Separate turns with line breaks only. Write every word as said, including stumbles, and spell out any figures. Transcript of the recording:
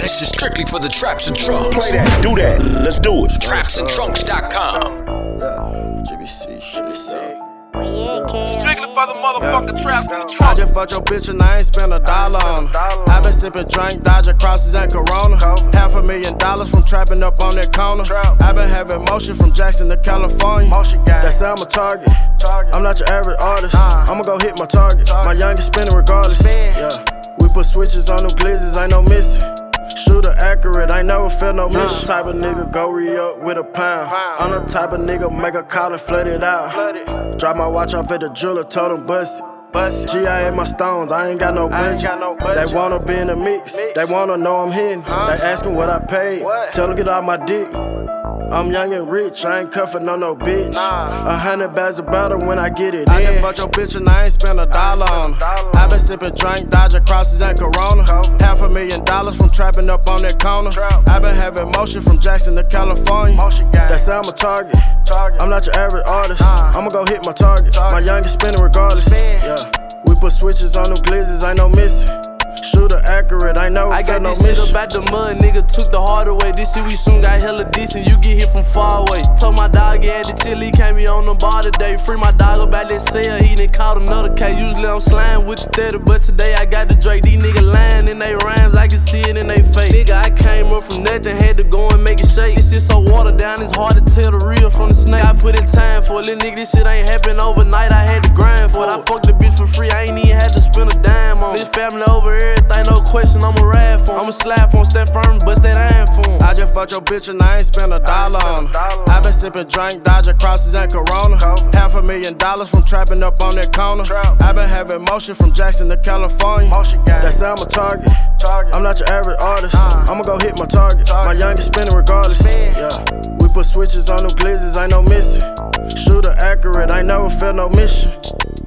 This is strictly for the Traps and Trunks.
Play that, do that, let's do it.
traps and trunks dot com.
Yeah, G B C, shit, sick.
Strictly for the motherfucking yeah. Traps and the
I just fucked your bitch and I ain't spent a dollar on her. I been sipping drink, dodging crosses and Corona. Half a million dollars from trapping up on that corner. I been having motion from Jackson to California. They say I'm a target. I'm not your average artist. I'ma go hit my target. My youngest spinning regardless. Yeah, we put switches on them glizzes, ain't no missing. Shooter accurate, I ain't never felt no mission. Type of nigga go re-up with a pound. I'm the type of nigga make a call and flood it out. Drop my watch off at the jeweler, told him bust it. G I A my stones, I ain't got no budget. They wanna be in the mix, they wanna know I'm hitting. They asking what I paid, tell them get out my dick. I'm young and rich, I ain't cuffin' on no bitch. A hundred bags of butter when I get it in. I just fucked your bitch and I ain't spent a dollar on her. I been sippin' drink, dodging crosses and Corona. Half a million dollars from trapping up on that corner. I been having motion from Jackson to California. They say I'm a target. I'm not your average artist. I'ma go hit my target. My youngest spinning regardless. Yeah, we put switches on them glizzes, ain't no missing. Shooter accurate, I never
I got
no
this
mission.
shit about the mud, nigga took the hard away. This shit we soon got hella decent, you get hit from far away. Told my dog he had the chill, he can't be on the bar today. Free my dog about that sale, he done caught another case. Usually I'm slime with the thirty, but today I got the Drake. These niggas lying in they rhymes, I can see it in they face. Nigga, I came up from nothing, had to go and make it shake. This shit so watered down, it's hard to tell the real from the snake. I put in time for it, little nigga, this shit ain't happen overnight. I had to grind for it. I fucked the bitch for free, I ain't even had to spend a dime on it. This family over everything, no question, I'ma ride for him. I'ma slide for him, step firm, bust that iron for him.
I just fucked your bitch and I ain't spent a dollar on her. I been sipping drink, dodging crosses and Corona. Half a million dollars from trapping up on that corner. I been having motion from Jackson to California. They say I'm a target. I'm not your average artist. I'ma go hit my target. My youngest spinning regardless. Yeah, we put switches on them glizzes, ain't no missing. Shooter accurate, I ain't never felt no mission.